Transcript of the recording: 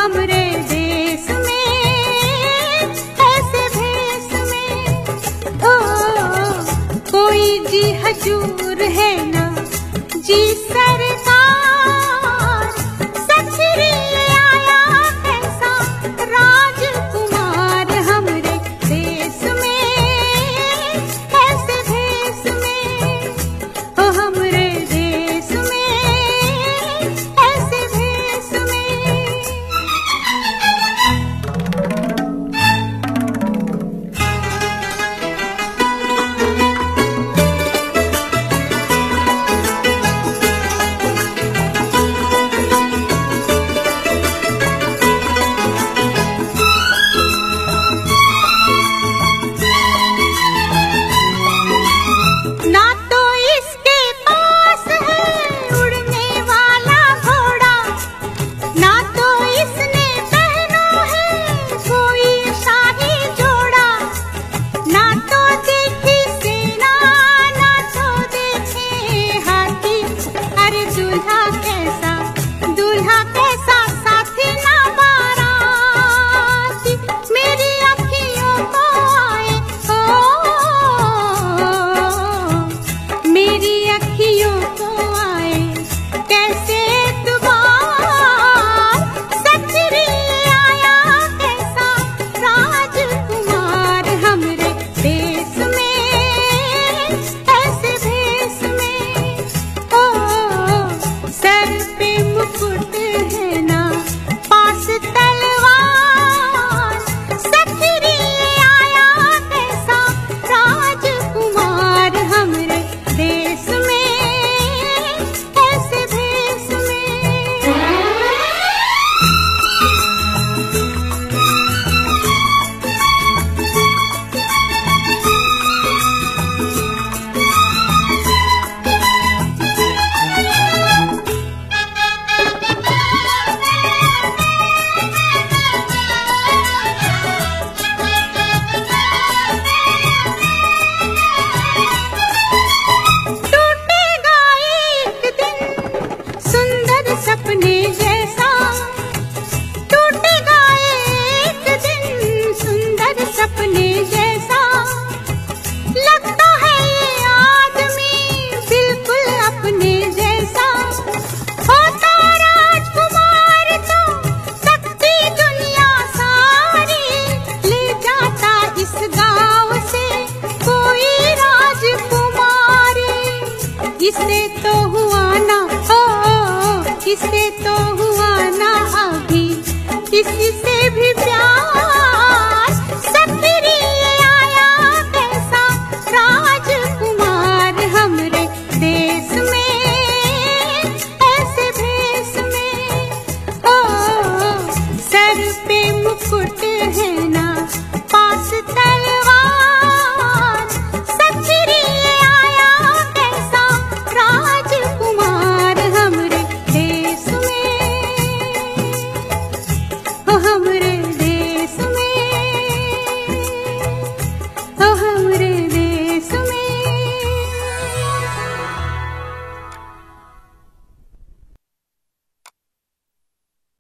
हमरे देश में ऐसे भेष में। ओ कोई जी हजूर है ना जी सरकार, सचरी आया कैसा राजकुमार हमरे देश में ऐसे भेष में। ओ हमरे देश में ऐसे भेष में। ना तो इसके पास है उड़ने वाला घोड़ा, ना तो इसने पहना है कोई शाही जोड़ा। ना तो देखी सेना, ना तो देखे हाथी। अरे दूल्हा कैसा साथी ना बाराती। मेरी अखियों को आए मेरी अखियों को आए कैसे एतबार। सचरी आया कैसा राजकुमार हमरे देश में ऐसे भेष में। ओ सर पे मुकुट है ना पास तलवार। सचरी आया कैसा राजकुमार हमरे देश में ऐसे भेष में। टूटेगा एक दिन सुंदर सपने जैसा, टूटेगा एक दिन सुंदर सपने जैसा। लगता है ये आदमी बिल्कुल अपने जैसा। होता राजकुमार तो सकती दुनिया सारी, ले जाता इस गांव से कोई राजकुमारी। इससे तो हुआ ना इससे तो हुआ ना अभी किसी से भी प्यार। सचरी आया कैसा राजकुमार हमरे देश में ऐसे भेष में। ओ सर पे मुकुट है